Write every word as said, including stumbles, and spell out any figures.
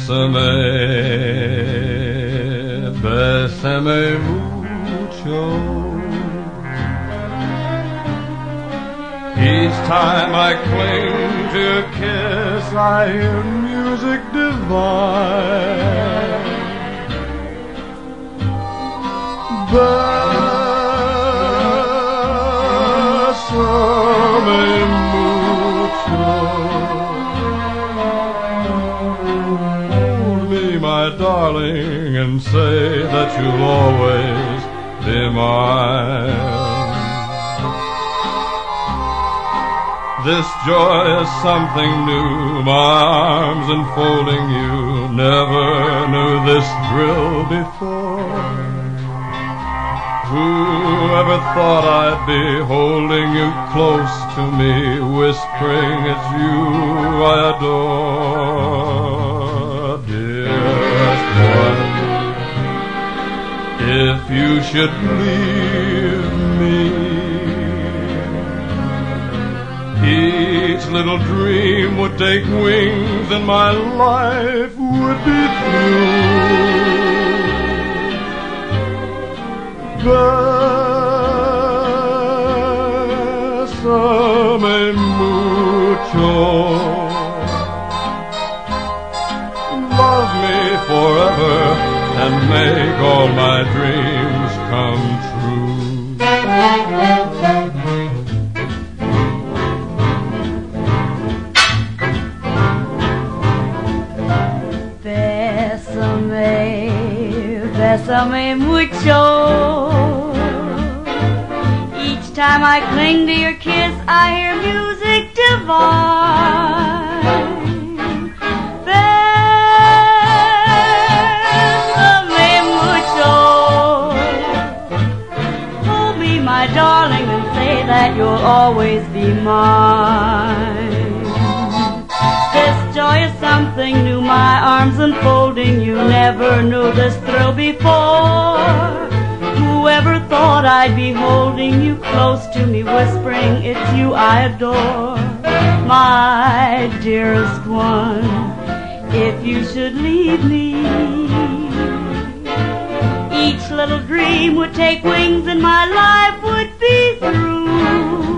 Bésame, bésame mucho. Each time I cling to your kiss, I hear music divine. Bésame mucho. Hold me, my darling, and say that you'll always be mine. This joy is something new, my arms enfolding you. Never knew this thrill before. Whoever thought I'd be holding you close to me, whispering it's you I adore. Dearest one, if you should leave me, each little dream would take wings and my life would be through. Bésame mucho. Love me forever and make all my dreams come true. Bésame, bésame mucho. Each time I cling to your kiss, I hear music divine. Bésame mucho. Hold me, my darling, and say that you'll always be mine. This joy is something new, my arms enfolding you. Never knew this thrill before. Whoever thought I'd be holding you close to me, whispering it's you I adore. My dearest one, if you should leave me, each little dream would take wings and my life would be through.